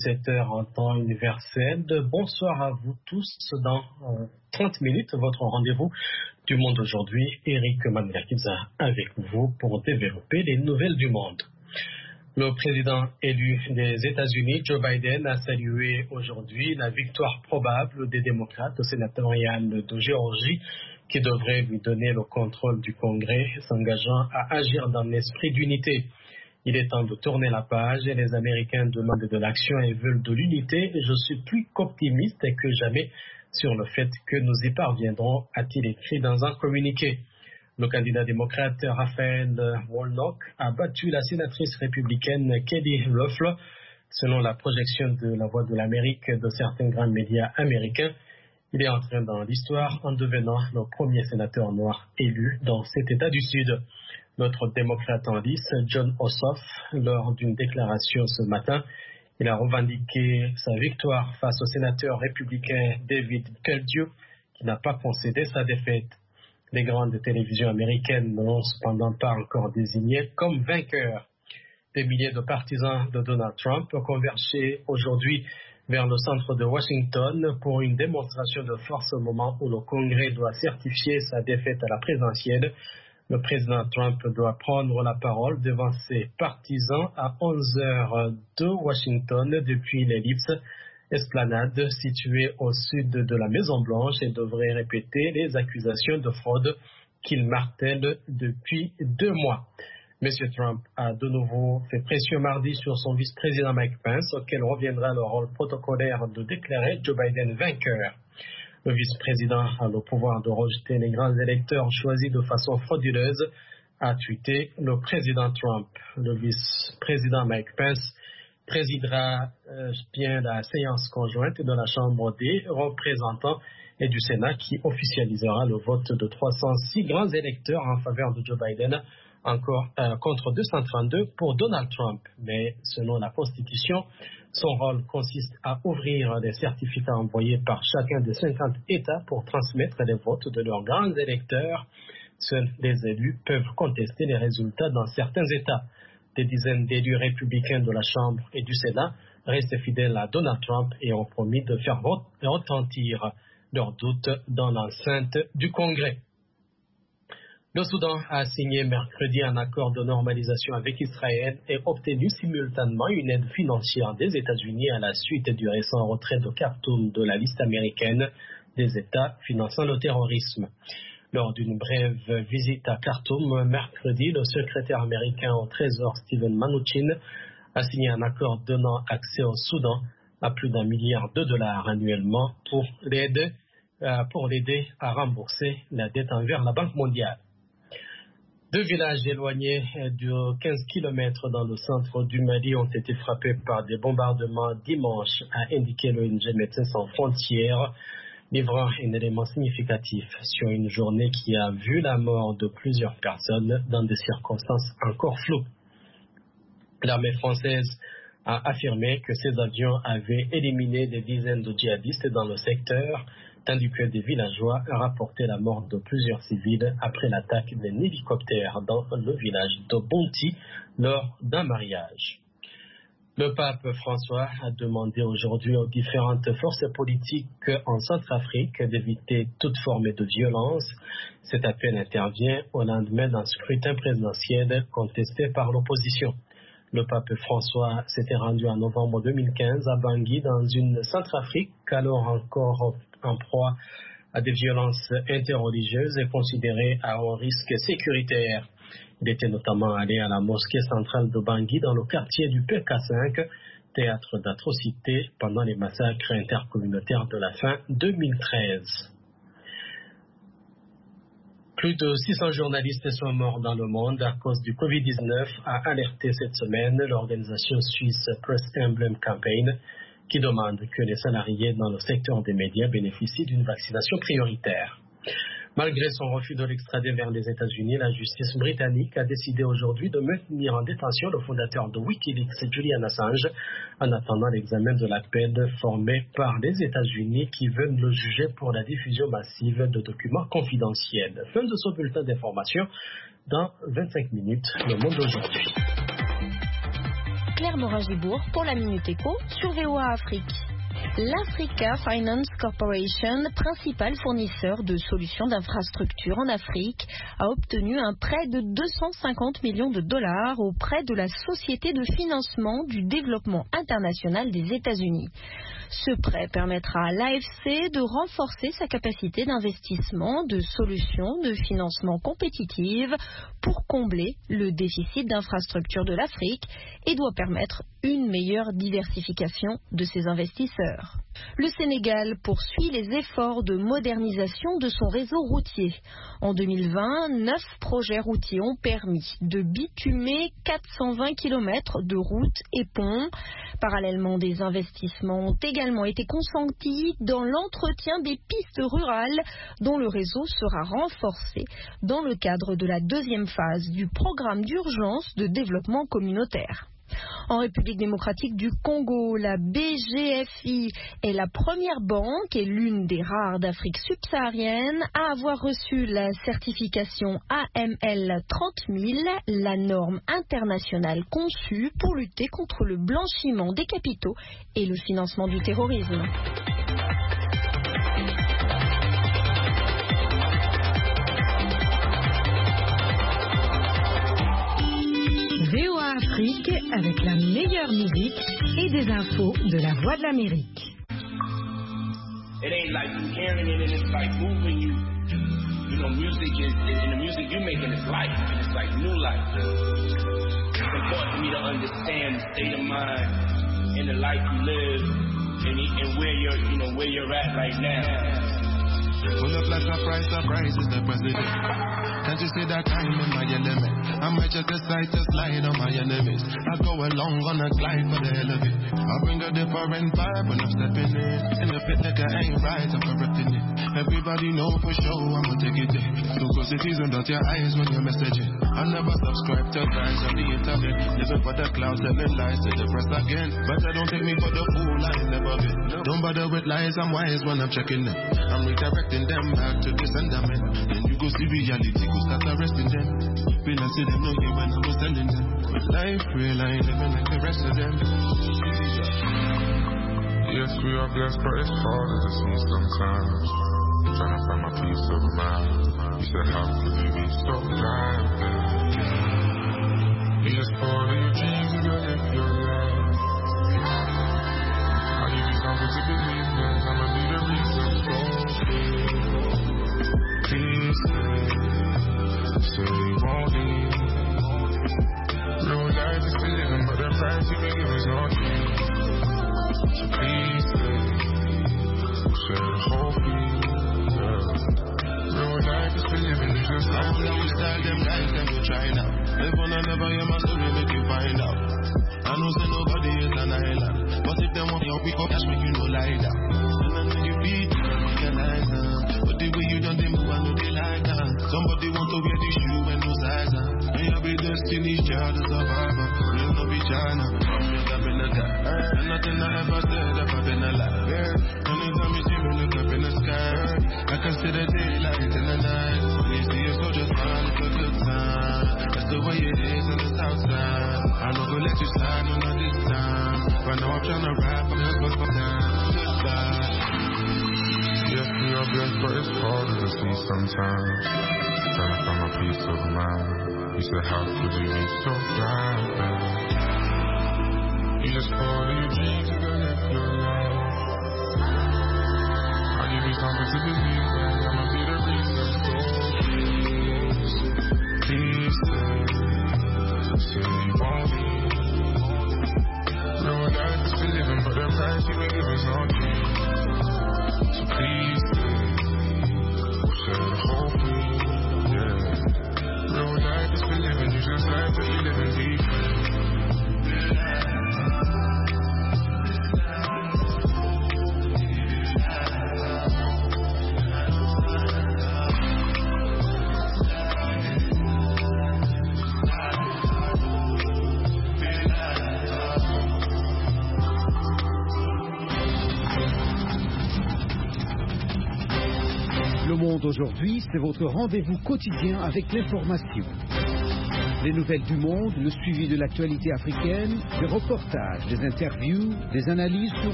17h en temps universel. Bonsoir à vous tous. Dans 30 minutes, votre rendez-vous du monde aujourd'hui. Eric Mangakiza avec vous pour développer les nouvelles du monde. Le président élu des États-Unis, Joe Biden, a salué aujourd'hui la victoire probable des démocrates au sénatorial de Géorgie qui devrait lui donner le contrôle du Congrès, s'engageant à agir dans l'esprit d'unité. Il est temps de tourner la page et les Américains demandent de l'action et veulent de l'unité. Je suis plus qu'optimiste que jamais sur le fait que nous y parviendrons, a-t-il écrit dans un communiqué. Le candidat démocrate Raphaël Warnock a battu la sénatrice républicaine Kelly Loeffler. Selon la projection de La Voix de l'Amérique de certains grands médias américains, il est entré dans l'histoire en devenant le premier sénateur noir élu dans cet État du Sud. Notre démocrate en lice, Jon Ossoff, lors d'une déclaration ce matin, il a revendiqué sa victoire face au sénateur républicain David Perdue, qui n'a pas concédé sa défaite. Les grandes télévisions américaines ne l'ont cependant pas encore désigné comme vainqueur. Des milliers de partisans de Donald Trump ont convergé aujourd'hui vers le centre de Washington pour une démonstration de force au moment où le Congrès doit certifier sa défaite à la présidentielle. Le président Trump doit prendre la parole devant ses partisans à 11h de Washington depuis l'ellipse esplanade située au sud de la Maison-Blanche et devrait répéter les accusations de fraude qu'il martèle depuis 2 mois. M. Trump a de nouveau fait pression mardi sur son vice-président Mike Pence, auquel reviendra le rôle protocolaire de déclarer Joe Biden vainqueur. Le vice-président a le pouvoir de rejeter les grands électeurs choisis de façon frauduleuse, a tweeté le président Trump. Le vice-président Mike Pence présidera bien la séance conjointe de la Chambre des représentants et du Sénat qui officialisera le vote de 306 grands électeurs en faveur de Joe Biden, encore contre 232 pour Donald Trump. Mais selon la Constitution, son rôle consiste à ouvrir les certificats envoyés par chacun des 50 États pour transmettre les votes de leurs grands électeurs. Seuls les élus peuvent contester les résultats dans certains États. Des dizaines d'élus républicains de la Chambre et du Sénat restent fidèles à Donald Trump et ont promis de faire retentir leurs doutes dans l'enceinte du Congrès. Le Soudan a signé mercredi un accord de normalisation avec Israël et obtenu simultanément une aide financière des États-Unis à la suite du récent retrait de Khartoum de la liste américaine des États finançant le terrorisme. Lors d'une brève visite à Khartoum, mercredi, le secrétaire américain au Trésor Steven Mnuchin a signé un accord donnant accès au Soudan à plus d'$1 milliard annuellement pour l'aider à rembourser la dette envers la Banque mondiale. 2 villages éloignés de 15 km dans le centre du Mali ont été frappés par des bombardements dimanche, a indiqué l'ONG Médecins sans frontières, livrant un élément significatif sur une journée qui a vu la mort de plusieurs personnes dans des circonstances encore floues. L'armée française a affirmé que ses avions avaient éliminé des dizaines de djihadistes dans le secteur, tandis que des villageois rapportaient la mort de plusieurs civils après l'attaque d'un hélicoptère dans le village de Bonti lors d'un mariage. Le pape François a demandé aujourd'hui aux différentes forces politiques en Centrafrique d'éviter toute forme de violence. Cet appel intervient au lendemain d'un scrutin présidentiel contesté par l'opposition. Le pape François s'était rendu en novembre 2015 à Bangui dans une Centrafrique alors encore en proie à des violences interreligieuses et considérée à un risque sécuritaire. Il était notamment allé à la mosquée centrale de Bangui dans le quartier du PK5, théâtre d'atrocités pendant les massacres intercommunautaires de la fin 2013. Plus de 600 journalistes sont morts dans le monde à cause du Covid-19, a alerté cette semaine l'organisation suisse Press Emblem Campaign, qui demande que les salariés dans le secteur des médias bénéficient d'une vaccination prioritaire. Malgré son refus de l'extrader vers les États-Unis, la justice britannique a décidé aujourd'hui de maintenir en détention le fondateur de Wikileaks, Julian Assange, en attendant l'examen de l'appel formé par les États-Unis qui veulent le juger pour la diffusion massive de documents confidentiels. Fin de ce bulletin d'information. Dans 25 minutes, le monde aujourd'hui. Claire Morin-Gibourg pour la Minute Éco sur VOA Afrique. L'Africa Finance Corporation, principal fournisseur de solutions d'infrastructure en Afrique, a obtenu un prêt de 250 millions de dollars auprès de la Société de financement du développement international des États-Unis. Ce prêt permettra à l'AFC de renforcer sa capacité d'investissement de solutions de financement compétitives pour combler le déficit d'infrastructure de l'Afrique et doit permettre une meilleure diversification de ses investisseurs. Le Sénégal poursuit les efforts de modernisation de son réseau routier. En 2020, 9 projets routiers ont permis de bitumer 420 km de routes et ponts. Parallèlement, des investissements ont également été consentis dans l'entretien des pistes rurales dont le réseau sera renforcé dans le cadre de la deuxième phase du programme d'urgence de développement communautaire. En République démocratique du Congo, la BGFI est la première banque et l'une des rares d'Afrique subsaharienne à avoir reçu la certification AML 30000, la norme internationale conçue pour lutter contre le blanchiment des capitaux et le financement du terrorisme. VOA Afrique avec la meilleure musique et des infos de la Voix de l'Amérique. It ain't like you hearing it and it's like moving you. You know, music is, and the music you making is life, and it's like new life. It's important for me to understand the state of mind and the life you live and where you're, you know, where you're at right now. Pull up like surprise is the president. Can't you see that time in my element? I might just decide to slide on my enemies. I go along on a glide for the hell of it. I bring a different vibe when I'm stepping in. In the pit like I ain't right, I'm correcting it. Everybody know for sure I'ma take it there. So close it is and dot your eyes when you're messaging. I never subscribe to guys on the internet. Living for the cloud, telling lies to the press again. But I don't take me for the fool, I ain't never been. Don't bother with lies, I'm wise when I'm checking them. I'm redirecting them back to the sentiment. Then you go see reality, go start arresting them. Feel I see them, no hear when I was telling them. But life real, I ain't living like the rest of them. Yes, we are blessed, but it's harder to see sometimes. Trying to find my peace of mind. You said, how could you be so blind? You just follow your dreams, you gotta live your life. I'll give you something to believe in. I'ma be the reason. Please say you won't leave. Real life is still living, but the price you can give is not cheap. So please share the whole feel. Real life is still living, you just I will always tell them guys, them to try now. Live on and never hear my story, make you find out. I know say nobody is an island, but if them want you, we go cash, make you no lie down. And then when you beat, you realize but the way you done them move, I know they like that. Somebody want to wear the shoe and no size and you be destiny's child, a survivor. You'll not be China, I've been a guy. And nothing I ever said, I've been alive. Anytime you see me look up in the sky, I can see the daylight in the night. When you see a soldier smile, it's a good sign. That's the way it is in the south side. I know go let you slide, no not this time. But now I'm trying to rap, I'm just gonna come down. yes, we are blessed, but it's harder to see sometimes. Trying to find my peace of mind. You said, how could you be so blind? You just follow your dreams, you gotta live your life. I'll give you something to believe in. I'ma be the reason. So please say you won't leave. Real life is for living, but the price you can give is not cheap. So please share the whole feel, yeah. Real life is for living, you just life that you live and deep. Le Monde aujourd'hui, c'est votre rendez-vous quotidien avec l'information. Les nouvelles du monde, le suivi de l'actualité africaine, des reportages, des interviews, des analyses sur